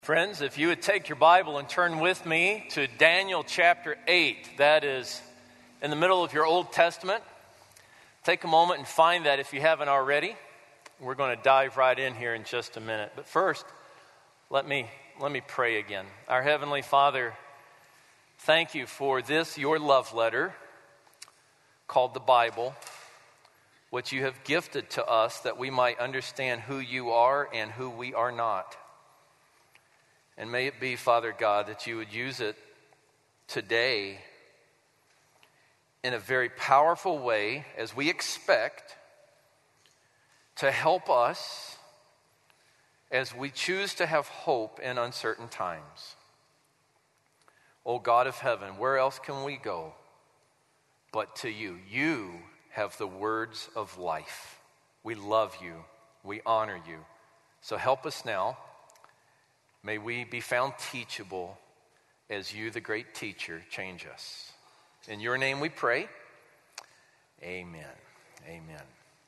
Friends, if you would take your Bible and turn with me to Daniel chapter 8, that is in the middle of your Old Testament. Take a moment and find that if you haven't already. We're going to dive right in here in just a minute. But first, let me pray again. Our Heavenly Father, thank you for this, your love letter called the Bible, which you have gifted to us that we might understand who you are and who we are not. And may it be, Father God, that you would use it today in a very powerful way, as we expect, to help us as we choose to have hope in uncertain times. O God of heaven, where else can we go but to you? You have the words of life. We love you. We honor you. So help us now. May we be found teachable as you, the great teacher, change us. In your name we pray. Amen. Amen.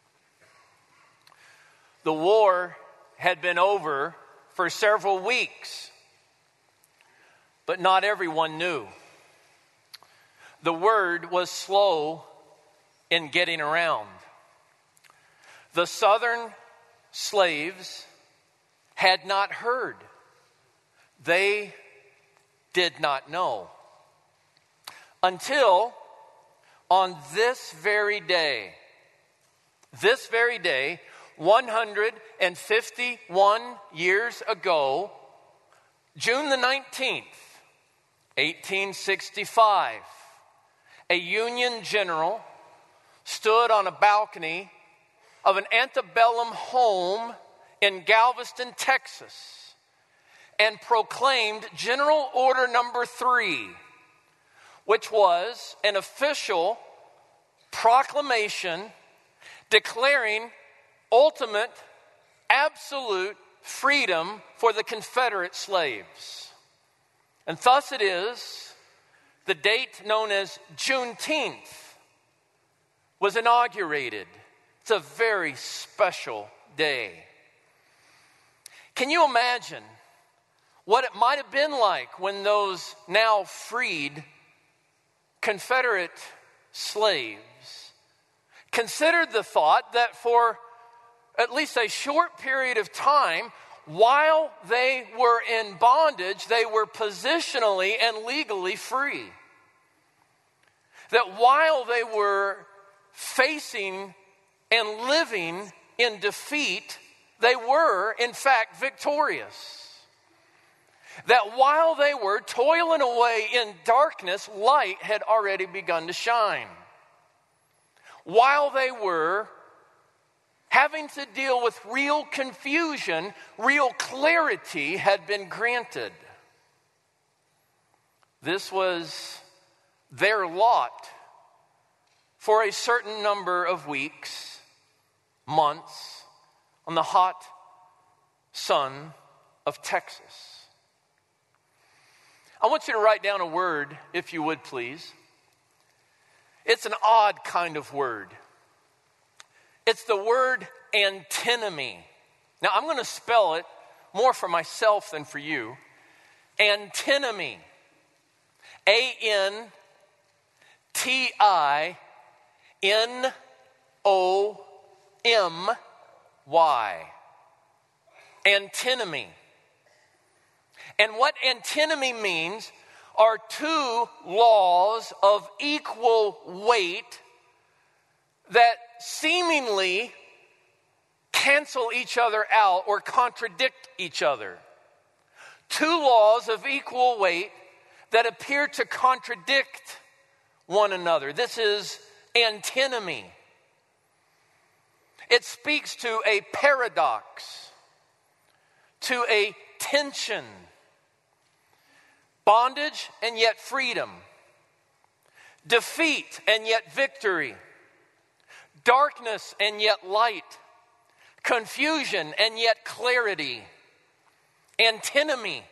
The war had been over for several weeks, but not everyone knew. The word was slow in getting around. The southern slaves had not heard. They did not know until on this very day, 151 years ago, June the 19th, 1865, a Union general stood on a balcony of an antebellum home in Galveston, Texas, and proclaimed General Order Number 3, which was an official proclamation declaring ultimate, absolute freedom for the Confederate slaves. And thus it is, the date known as Juneteenth was inaugurated. It's a very special day. Can you imagine what it might have been like when those now freed Confederate slaves considered the thought that for at least a short period of time, while they were in bondage, they were positionally and legally free? That while they were facing and living in defeat, they were, in fact, victorious. That while they were toiling away in darkness, light had already begun to shine. While they were having to deal with real confusion, real clarity had been granted. This was their lot for a certain number of weeks, months, on the hot sun of Texas. I want you to write down a word, if you would, please. It's an odd kind of word. It's the word antinomy. Now, I'm going to spell it more for myself than for you. Antinomy. A-N-T-I-N-O-M-Y. Antinomy. And what antinomy means are two laws of equal weight that seemingly cancel each other out or contradict each other. Two laws of equal weight that appear to contradict one another. This is antinomy. It speaks to a paradox, to a tension. Bondage and yet freedom. Defeat and yet victory. Darkness and yet light. Confusion and yet clarity. Antinomy.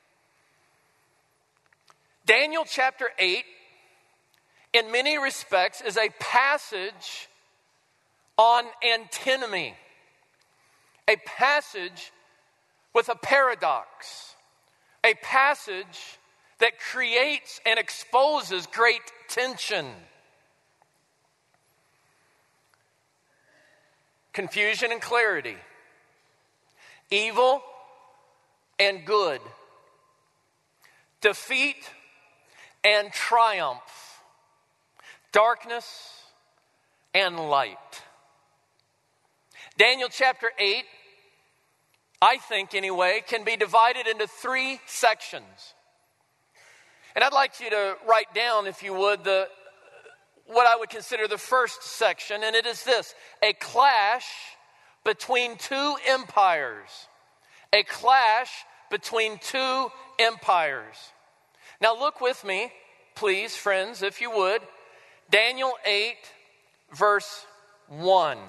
Daniel chapter 8, in many respects, is a passage on antinomy. A passage with a paradox. A passage that creates and exposes great tension. Confusion and clarity. Evil and good. Defeat and triumph. Darkness and light. Daniel chapter 8, I think anyway, can be divided into 3 sections. And I'd like you to write down, if you would, what I would consider the first section, and it is this: a clash between 2 empires. A clash between 2 empires. Now look with me, please, friends, if you would. Daniel 8, verse 1.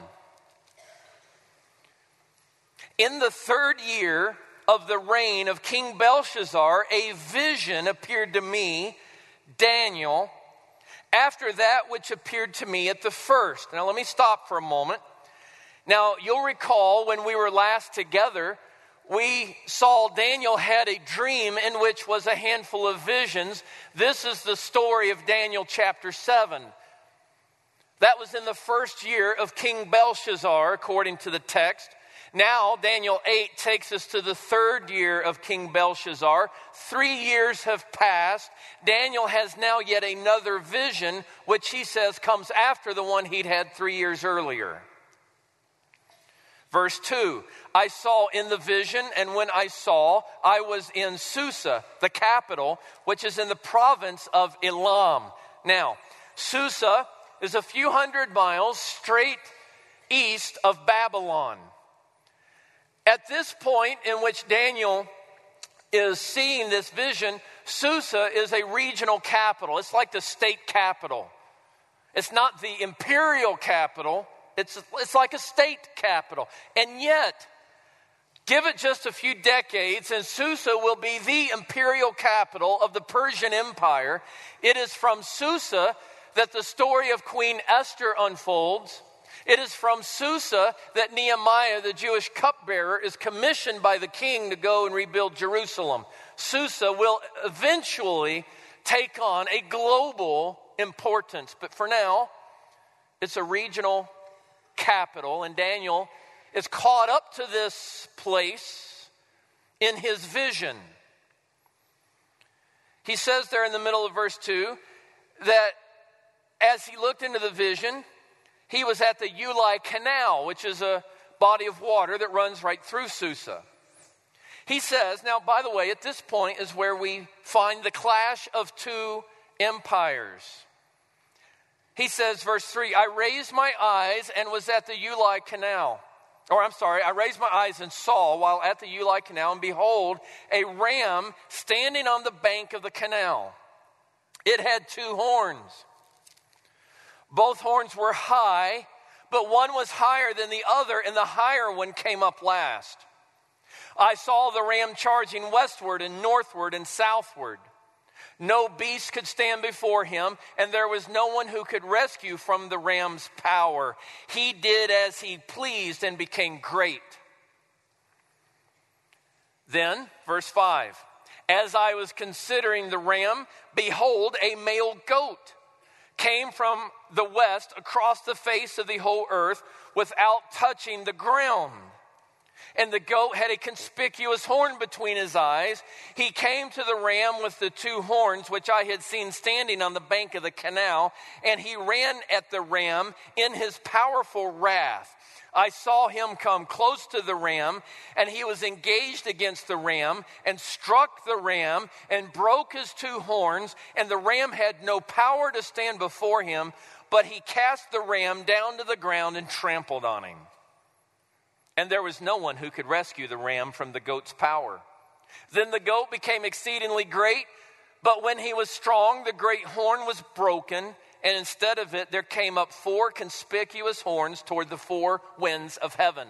In the 3rd year of the reign of King Belshazzar, a vision appeared to me, Daniel, after that which appeared to me at the first. Now let me stop for a moment. Now you'll recall when we were last together, we saw Daniel had a dream in which was a handful of visions. This is the story of Daniel chapter 7. That was in the 1st year of King Belshazzar, according to the text. Now, Daniel 8 takes us to the 3rd year of King Belshazzar. 3 years have passed. Daniel has now yet another vision, which he says comes after the one he'd had 3 years earlier. Verse 2, I saw in the vision, and when I saw, I was in Susa, the capital, which is in the province of Elam. Now, Susa is a few hundred miles straight east of Babylon. At this point in which Daniel is seeing this vision, Susa is a regional capital. It's like the state capital. It's not the imperial capital. It's like a state capital. And yet, give it just a few decades, and Susa will be the imperial capital of the Persian Empire. It is from Susa that the story of Queen Esther unfolds. It is from Susa that Nehemiah, the Jewish cupbearer, is commissioned by the king to go and rebuild Jerusalem. Susa will eventually take on a global importance. But for now, it's a regional capital, and Daniel is caught up to this place in his vision. He says there in the middle of verse 2 that as he looked into the vision, he was at the Ulai Canal, which is a body of water that runs right through Susa. He says, now, by the way, at this point is where we find the clash of 2 empires. He says, verse 3, I raised my eyes and was at the Ulai Canal. I raised my eyes and saw while at the Ulai Canal, and behold, a ram standing on the bank of the canal. It had 2 horns. Both horns were high, but one was higher than the other, and the higher one came up last. I saw the ram charging westward and northward and southward. No beast could stand before him, and there was no one who could rescue from the ram's power. He did as he pleased and became great. Then, verse 5, as I was considering the ram, behold, a male goat came from the west across the face of the whole earth without touching the ground. And the goat had a conspicuous horn between his eyes. He came to the ram with the 2 horns, which I had seen standing on the bank of the canal, and he ran at the ram in his powerful wrath. I saw him come close to the ram, and he was engaged against the ram and struck the ram and broke his 2 horns, and the ram had no power to stand before him, but he cast the ram down to the ground and trampled on him. And there was no one who could rescue the ram from the goat's power. Then the goat became exceedingly great, but when he was strong, the great horn was broken, and instead of it, there came up 4 conspicuous horns toward the 4 winds of heaven.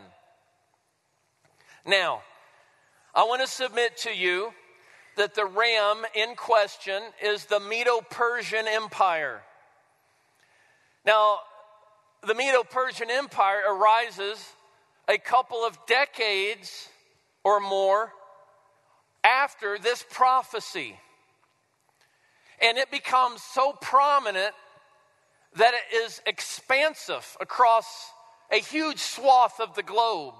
Now, I want to submit to you that the ram in question is the Medo-Persian Empire. Now, the Medo-Persian Empire arises a couple of decades or more after this prophecy. And it becomes so prominent that it is expansive across a huge swath of the globe.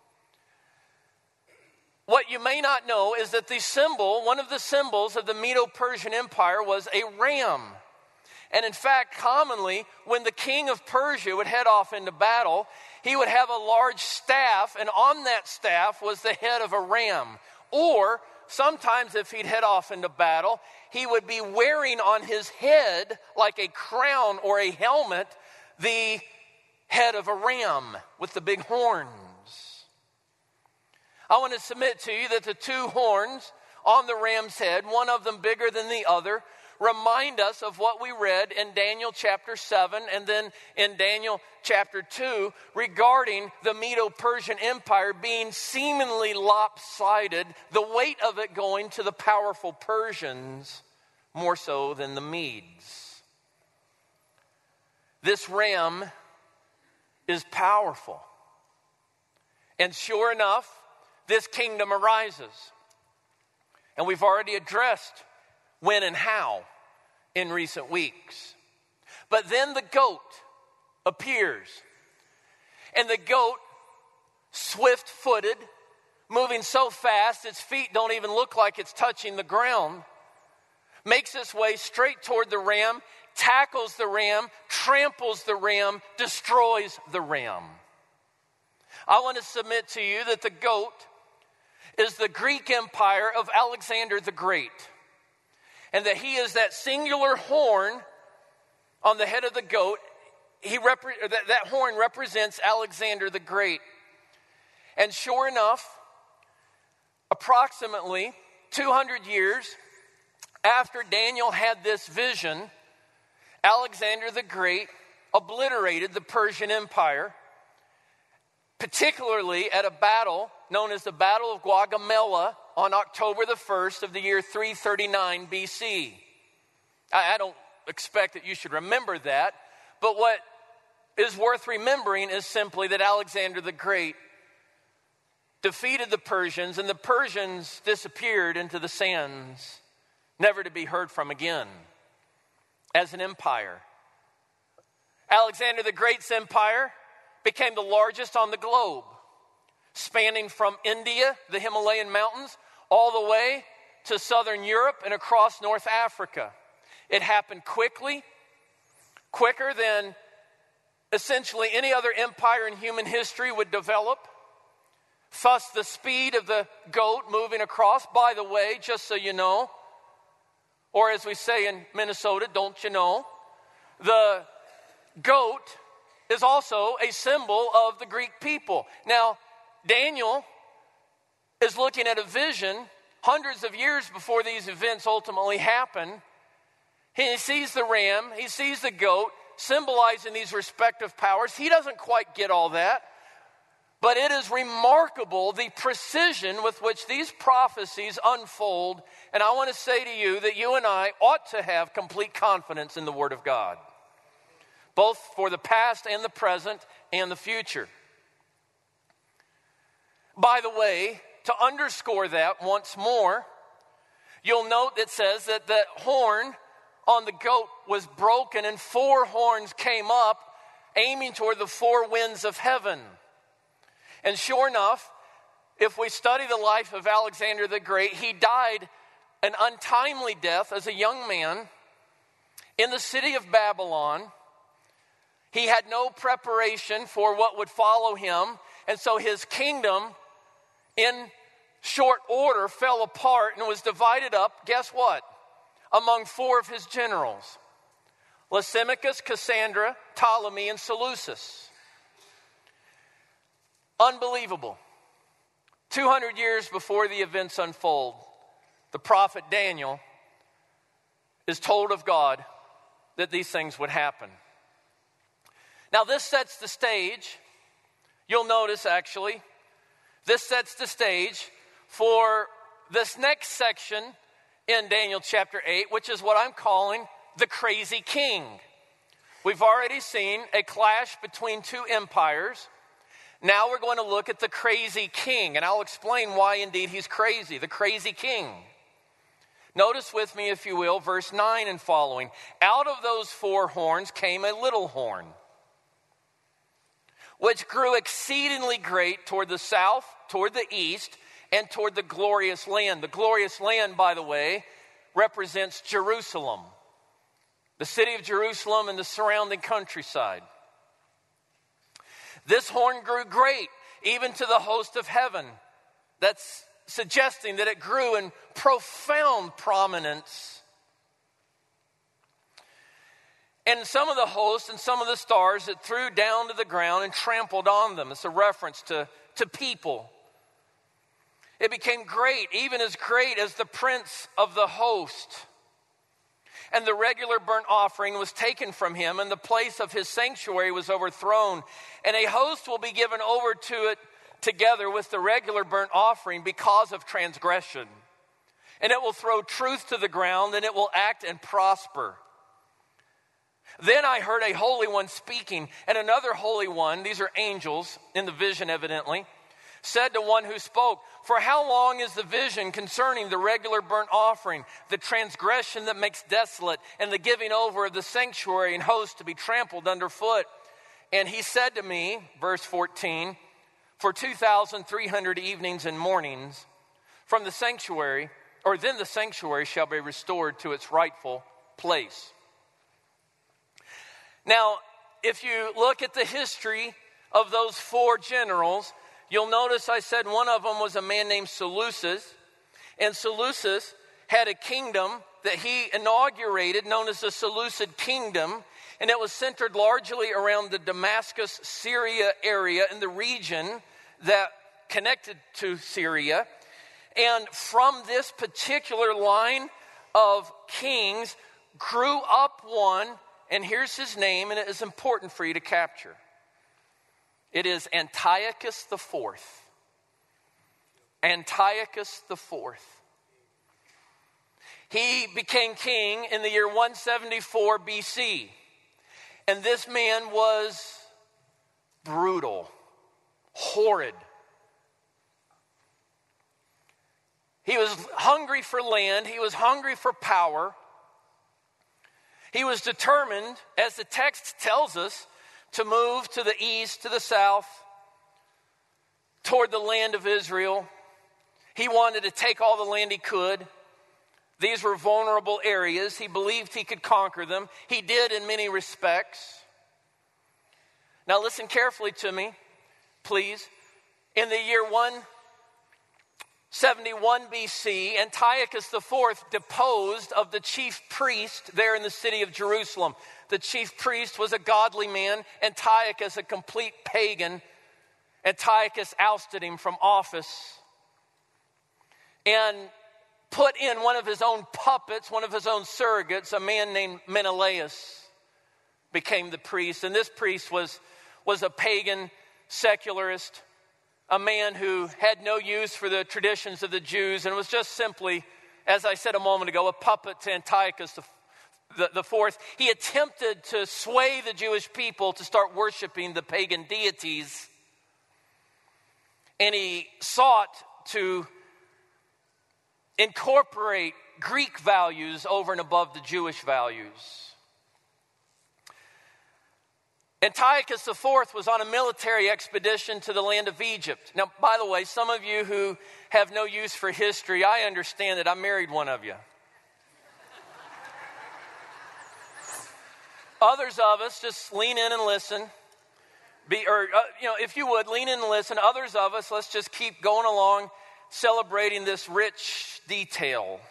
What you may not know is that one of the symbols of the Medo-Persian Empire was a ram. And in fact, commonly, when the king of Persia would head off into battle, he would have a large staff, and on that staff was the head of a ram. Or sometimes if he'd head off into battle, he would be wearing on his head, like a crown or a helmet, the head of a ram with the big horns. I want to submit to you that the two horns on the ram's head, one of them bigger than the other, remind us of what we read in Daniel chapter 7 and then in Daniel chapter 2 regarding the Medo-Persian Empire being seemingly lopsided, the weight of it going to the powerful Persians more so than the Medes. This ram is powerful. And sure enough, this kingdom arises. And we've already addressed when and how in recent weeks. But then the goat appears. And the goat, swift-footed, moving so fast its feet don't even look like it's touching the ground, makes its way straight toward the ram, tackles the ram, tramples the ram, destroys the ram. I want to submit to you that the goat is the Greek empire of Alexander the Great. And that he is that singular horn on the head of the goat. That horn represents Alexander the Great. And sure enough, approximately 200 years after Daniel had this vision, Alexander the Great obliterated the Persian Empire, particularly at a battle known as the Battle of Gaugamela on October the 1st of the year 339 BC. I don't expect that you should remember that, but what is worth remembering is simply that Alexander the Great defeated the Persians, and the Persians disappeared into the sands, never to be heard from again as an empire. Alexander the Great's empire became the largest on the globe, spanning from India, the Himalayan mountains, all the way to southern Europe and across North Africa. It happened quickly, quicker than essentially any other empire in human history would develop. Thus, the speed of the goat moving across, by the way, just so you know, or as we say in Minnesota, don't you know, the goat is also a symbol of the Greek people. Now, Daniel is looking at a vision hundreds of years before these events ultimately happen. He sees the ram, he sees the goat, symbolizing these respective powers. He doesn't quite get all that, but it is remarkable the precision with which these prophecies unfold. And I want to say to you that you and I ought to have complete confidence in the Word of God, both for the past and the present and the future. By the way, to underscore that once more, you'll note it says that the horn on the goat was broken and 4 horns came up, aiming toward the 4 winds of heaven. And sure enough, if we study the life of Alexander the Great, he died an untimely death as a young man in the city of Babylon. He had no preparation for what would follow him, and so his kingdom in short order fell apart and was divided up, guess what? Among 4 of his generals: Lysimachus, Cassandra, Ptolemy, and Seleucus. Unbelievable. 200 years before the events unfold, the prophet Daniel is told of God that these things would happen. Now this sets the stage. You'll notice actually, this sets the stage for this next section in Daniel chapter 8, which is what I'm calling the crazy king. We've already seen a clash between 2 empires. Now we're going to look at the crazy king, and I'll explain why indeed he's crazy, the crazy king. Notice with me, if you will, verse 9 and following. Out of those 4 horns came a little horn, which grew exceedingly great toward the south, toward the east, and toward the glorious land. The glorious land, by the way, represents Jerusalem, the city of Jerusalem and the surrounding countryside. This horn grew great, even to the host of heaven. That's suggesting that it grew in profound prominence. And some of the hosts and some of the stars it threw down to the ground and trampled on them. It's a reference to people. It became great, even as great as the prince of the host. And the regular burnt offering was taken from him, and the place of his sanctuary was overthrown. And a host will be given over to it together with the regular burnt offering because of transgression. And it will throw truth to the ground, and it will act and prosper. Then I heard a holy one speaking, and another holy one, these are angels in the vision evidently, said to one who spoke, "For how long is the vision concerning the regular burnt offering, the transgression that makes desolate, and the giving over of the sanctuary and host to be trampled underfoot?" And he said to me, verse 14, "For 2,300 evenings and mornings from the sanctuary, or then the sanctuary shall be restored to its rightful place." Now, if you look at the history of those 4 generals, you'll notice I said one of them was a man named Seleucus. And Seleucus had a kingdom that he inaugurated known as the Seleucid Kingdom. And it was centered largely around the Damascus, Syria area in the region that connected to Syria. And from this particular line of kings grew up one, and here's his name, and it is important for you to capture. It is Antiochus IV. Antiochus IV. He became king in the year 174 BC. And this man was brutal, horrid. He was hungry for land. He was hungry for power. He was determined, as the text tells us, to move to the east, to the south, toward the land of Israel. He wanted to take all the land he could. These were vulnerable areas. He believed he could conquer them. He did in many respects. Now listen carefully to me, please. In the year 171 BC, Antiochus IV deposed of the chief priest there in the city of Jerusalem. The chief priest was a godly man. Antiochus, a complete pagan. Antiochus ousted him from office and put in one of his own puppets, one of his own surrogates, a man named Menelaus, became the priest. And this priest was a pagan secularist, a man who had no use for the traditions of the Jews and was just simply, as I said a moment ago, a puppet to Antiochus the fourth. He attempted to sway the Jewish people to start worshiping the pagan deities. And he sought to incorporate Greek values over and above the Jewish values. Antiochus IV was on a military expedition to the land of Egypt. Now, by the way, some of you who have no use for history, I understand that I married one of you. Others of us, just lean in and listen. If you would, lean in and listen. Others of us, let's just keep going along, celebrating this rich detail.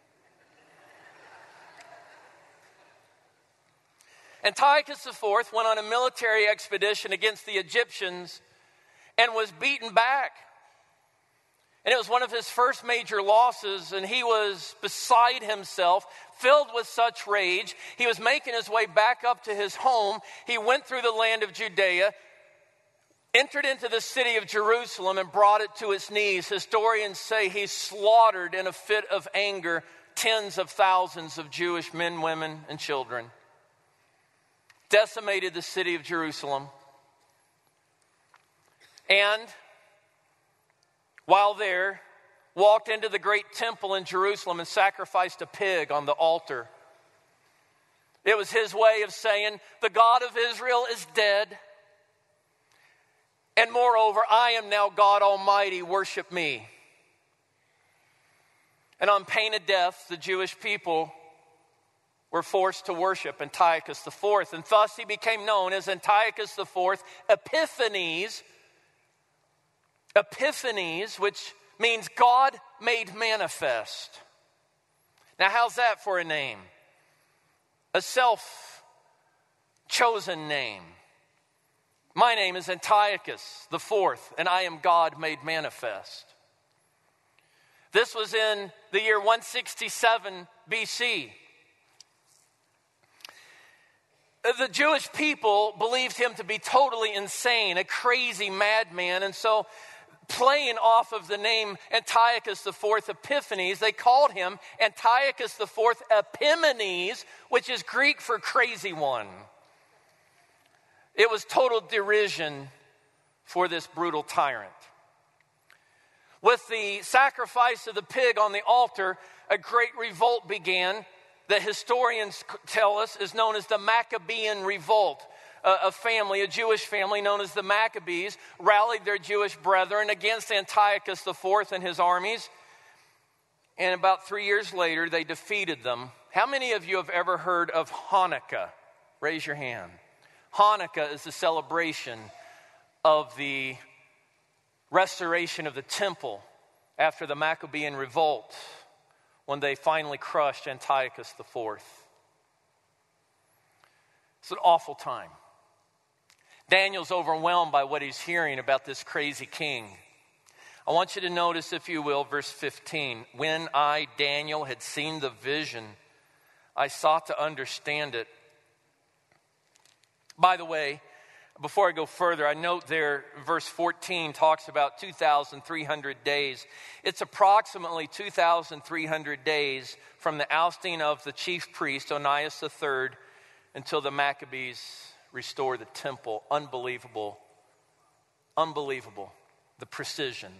Antiochus IV went on a military expedition against the Egyptians and was beaten back. And it was one of his first major losses, and he was beside himself, filled with such rage. He was making his way back up to his home. He went through the land of Judea, entered into the city of Jerusalem, and brought it to its knees. Historians say he slaughtered in a fit of anger tens of thousands of Jewish men, women, and children. Decimated the city of Jerusalem. And while there, walked into the great temple in Jerusalem and sacrificed a pig on the altar. It was his way of saying, the God of Israel is dead. And moreover, I am now God Almighty, worship me. And on pain of death, the Jewish people were forced to worship Antiochus IV. And thus he became known as Antiochus IV Epiphanes. Epiphanes, which means God made manifest. Now, how's that for a name? A self-chosen name. My name is Antiochus IV, and I am God made manifest. This was in the year 167 BC. The Jewish people believed him to be totally insane, a crazy madman, and so playing off of the name Antiochus IV Epiphanes, they called him Antiochus IV Epimanes, which is Greek for crazy one. It was total derision for this brutal tyrant. With the sacrifice of the pig on the altar, a great revolt began that historians tell us is known as the Maccabean Revolt. A Jewish family known as the Maccabees, rallied their Jewish brethren against Antiochus IV and his armies. And about 3 years later, they defeated them. How many of you have ever heard of Hanukkah? Raise your hand. Hanukkah is the celebration of the restoration of the temple after the Maccabean Revolt, when they finally crushed Antiochus IV. It's an awful time. Daniel's overwhelmed by what he's hearing about this crazy king. I want you to notice, if you will, verse 15. When I, Daniel, had seen the vision, I sought to understand it. By the way, before I go further, I note there, verse 14 talks about 2,300 days. It's approximately 2,300 days from the ousting of the chief priest, Onias III, until the Maccabees restore the temple. Unbelievable. Unbelievable. The precision.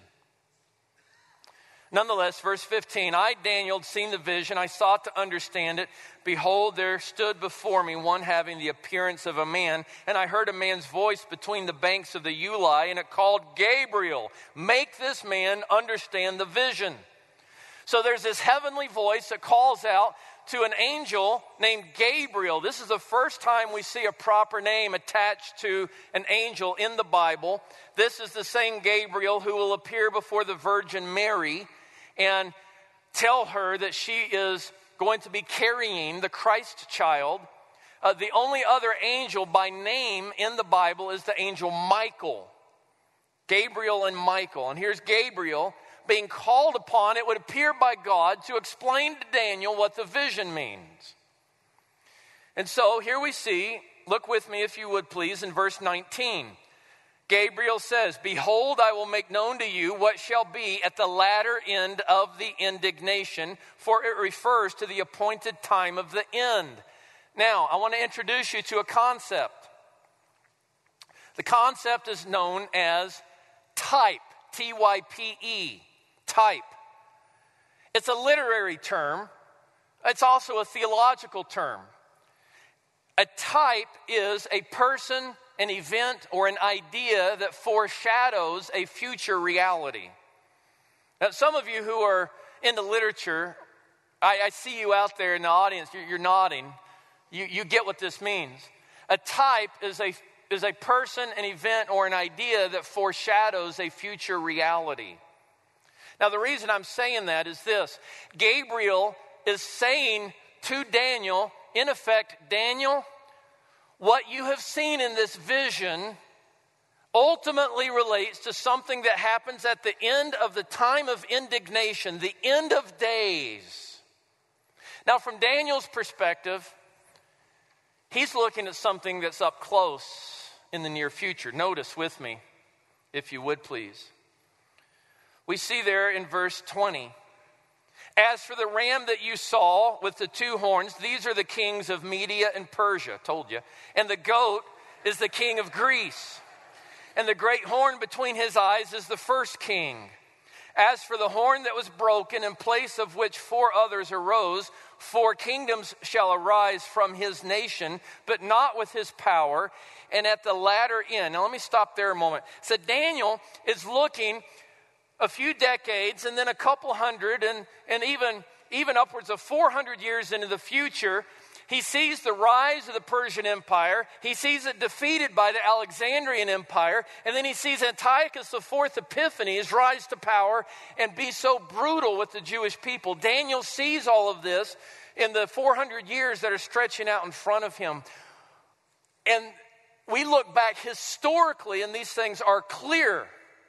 Nonetheless, verse 15, I, Daniel, had seen the vision. I sought to understand it. Behold, there stood before me one having the appearance of a man, and I heard a man's voice between the banks of the Ulai, and it called, Gabriel, make this man understand the vision. So there's this heavenly voice that calls out to an angel named Gabriel. This is the first time we see a proper name attached to an angel in the Bible. This is the same Gabriel who will appear before the Virgin Mary and tell her that she is going to be carrying the Christ child. The only other angel by name in the Bible is the angel Michael. Gabriel and Michael. And here's Gabriel being called upon, it would appear by God, to explain to Daniel what the vision means. And so here we see, look with me if you would please, in verse 19. Gabriel says, Behold, I will make known to you what shall be at the latter end of the indignation, for it refers to the appointed time of the end. Now, I want to introduce you to a concept. The concept is known as type, T-Y-P-E, type. It's a literary term. It's also a theological term. A type is a person, an event, or an idea that foreshadows a future reality. Now, some of you who are into literature, I see you out there in the audience, you're nodding. You get what this means. A type is a person, an event, or an idea that foreshadows a future reality. Now, the reason I'm saying that is this. Gabriel is saying to Daniel, in effect, Daniel, what you have seen in this vision ultimately relates to something that happens at the end of the time of indignation, the end of days. Now, from Daniel's perspective, he's looking at something that's up close in the near future. Notice with me, if you would please. We see there in verse 20, As for the ram that you saw with the two horns, these are the kings of Media and Persia, told you. And the goat is the king of Greece. and the great horn between his eyes is the first king. As for the horn that was broken, in place of which 4 others arose, 4 kingdoms shall arise from his nation, but not with his power, and at the latter end. Now let me stop there a moment. So Daniel is looking a few decades and then a couple hundred and even upwards of 400 years into the future. He sees the rise of the Persian Empire. He sees it defeated by the Alexandrian Empire. And then he sees Antiochus IV Epiphanes rise to power and be so brutal with the Jewish people. Daniel sees all of this in the 400 years that are stretching out in front of him. And we look back historically, and these things are clear.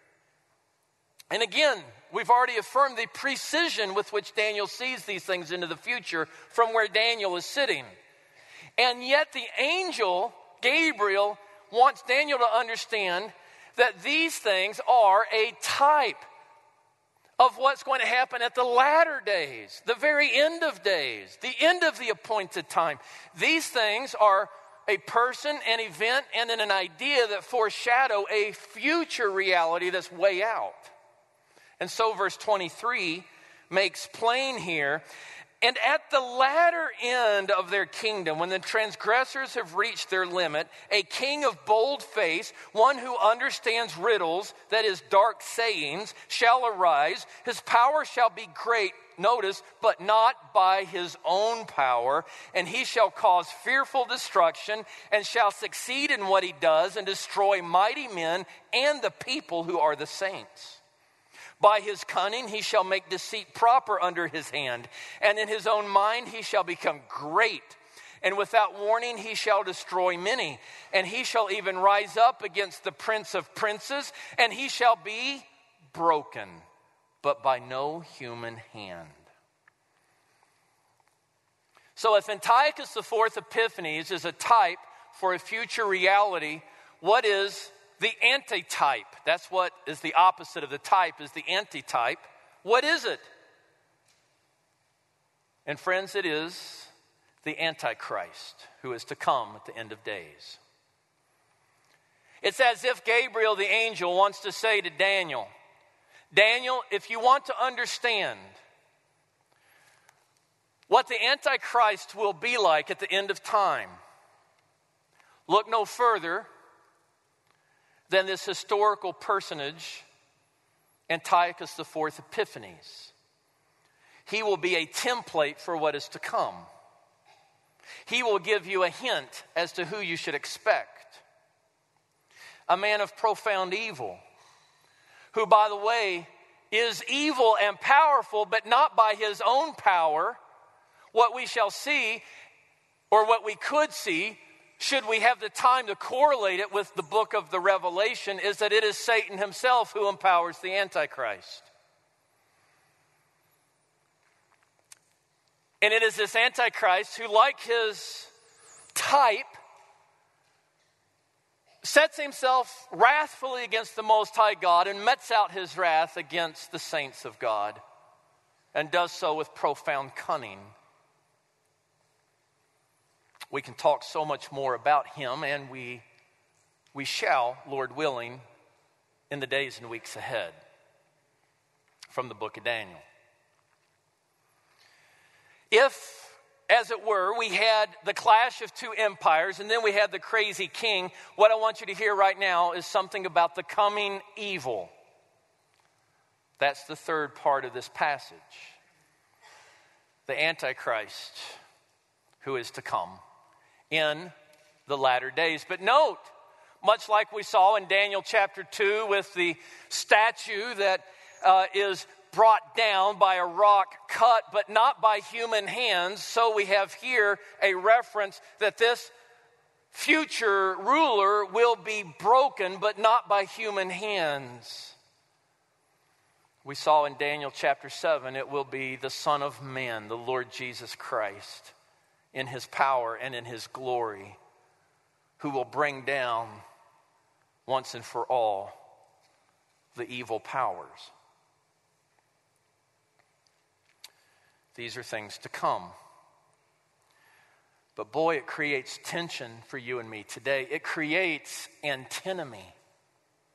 And again, we've already affirmed the precision with which Daniel sees these things into the future from where Daniel is sitting. And yet the angel, Gabriel, wants Daniel to understand that these things are a type of what's going to happen at the latter days, the very end of days, the end of the appointed time. These things are a person, an event, and then an idea that foreshadow a future reality that's way out. And so verse 23 makes plain here, and at the latter end of their kingdom, when the transgressors have reached their limit, a king of bold face, one who understands riddles, that is dark sayings, shall arise. His power shall be great, notice, but not by his own power. And he shall cause fearful destruction and shall succeed in what he does and destroy mighty men and the people who are the saints. By his cunning he shall make deceit proper under his hand, and in his own mind he shall become great. And without warning he shall destroy many, and he shall even rise up against the prince of princes, and he shall be broken, but by no human hand. So if Antiochus IV Epiphanes is a type for a future reality, what is the antitype? That's what is the opposite of the type, is the antitype. What is it? And friends, it is the Antichrist who is to come at the end of days. It's as if Gabriel the angel wants to say to Daniel, Daniel, if you want to understand what the Antichrist will be like at the end of time, look no further than this historical personage, Antiochus IV Epiphanes. He will be a template for what is to come. He will give you a hint as to who you should expect. A man of profound evil, who, by the way, is evil and powerful, but not by his own power. What we shall see, or what we could see, should we have the time to correlate it with the book of the Revelation, is that it is Satan himself who empowers the Antichrist. And it is this Antichrist who, like his type, sets himself wrathfully against the Most High God and metes out his wrath against the saints of God, and does so with profound cunning. We can talk so much more about him, and we shall, Lord willing, in the days and weeks ahead from the book of Daniel. If, as it were, we had the clash of two empires and then we had the crazy king, what I want you to hear right now is something about the coming evil. That's the third part of this passage. The Antichrist who is to come in the latter days. But note, much like we saw in Daniel chapter 2 with the statue that is brought down by a rock cut, but not by human hands, so we have here a reference that this future ruler will be broken, but not by human hands. We saw in Daniel chapter 7, it will be the Son of Man, the Lord Jesus Christ, in his power and in his glory, who will bring down once and for all the evil powers. These are things to come. But boy, it creates tension for you and me today. It creates antinomy.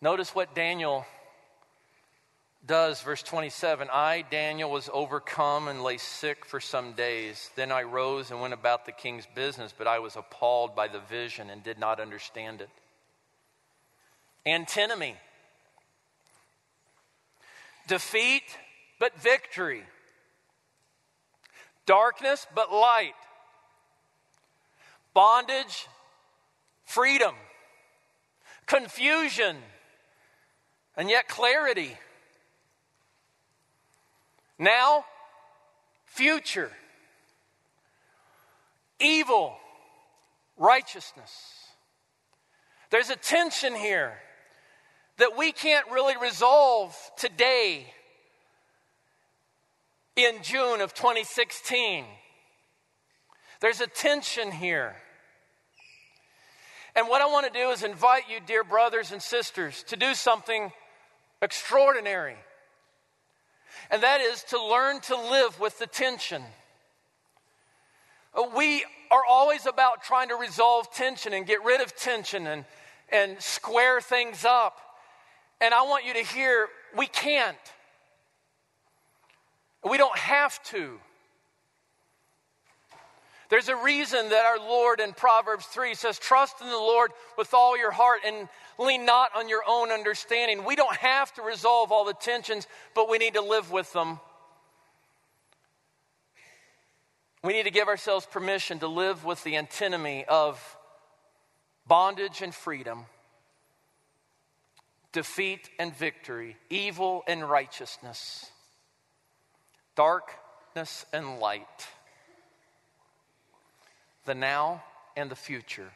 Notice what Daniel does, verse 27. I, Daniel, was overcome and lay sick for some days. Then I rose and went about the king's business, but I was appalled by the vision and did not understand it. Antinomy. Defeat, but victory. Darkness, but light. Bondage, freedom. Confusion, and yet clarity. Now, future. Evil, righteousness. There's a tension here that we can't really resolve today in June of 2016. There's a tension here. And what I want to do is invite you, dear brothers and sisters, to do something extraordinary. And that is to learn to live with the tension. We are always about trying to resolve tension and get rid of tension and square things up. And I want you to hear, we can't. We don't have to. There's a reason that our Lord in Proverbs 3 says, trust in the Lord with all your heart and lean not on your own understanding. We don't have to resolve all the tensions, but we need to live with them. We need to give ourselves permission to live with the antinomy of bondage and freedom, defeat and victory, evil and righteousness, darkness and light, the now and the future.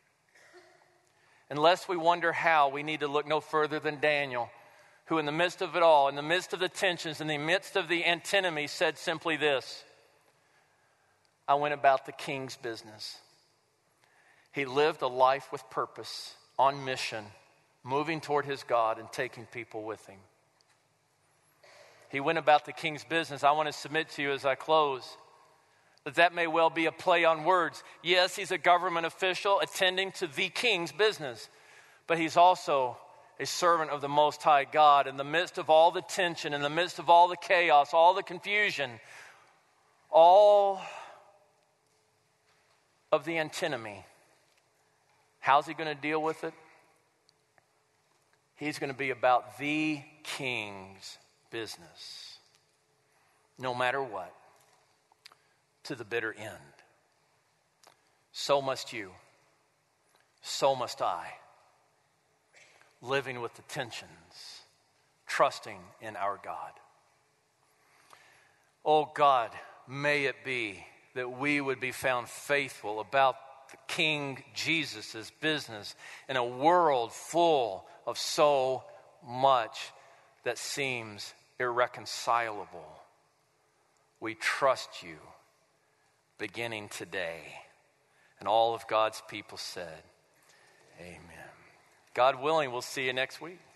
Unless we wonder how, we need to look no further than Daniel, who in the midst of it all, in the midst of the tensions, in the midst of the antinomy, said simply this: I went about the king's business. He lived a life with purpose, on mission, moving toward his God and taking people with him. He went about the king's business. I want to submit to you as I close that may well be a play on words. Yes, he's a government official attending to the king's business, but he's also a servant of the Most High God. In the midst of all the tension, in the midst of all the chaos, all the confusion, all of the antinomy, how's he going to deal with it? He's going to be about the king's business, no matter what, to the bitter end. So must you. So must I. Living with the tensions, trusting in our God. Oh God, may it be that we would be found faithful about the King Jesus' business in a world full of so much that seems irreconcilable. We trust you beginning today. And all of God's people said, amen. God willing, we'll see you next week.